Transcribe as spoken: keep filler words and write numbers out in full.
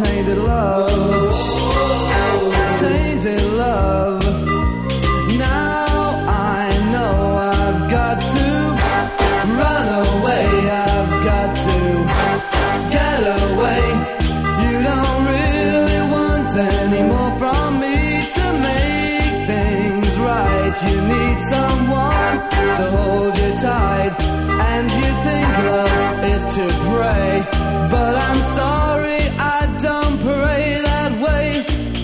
tainted love, tainted love. Now I know I've got to run away, I've got to get away. You don't really want any more from me to make things right. You need someone to hold you tight, and you think love is to pray, but I'm sorry, I don't pray that way.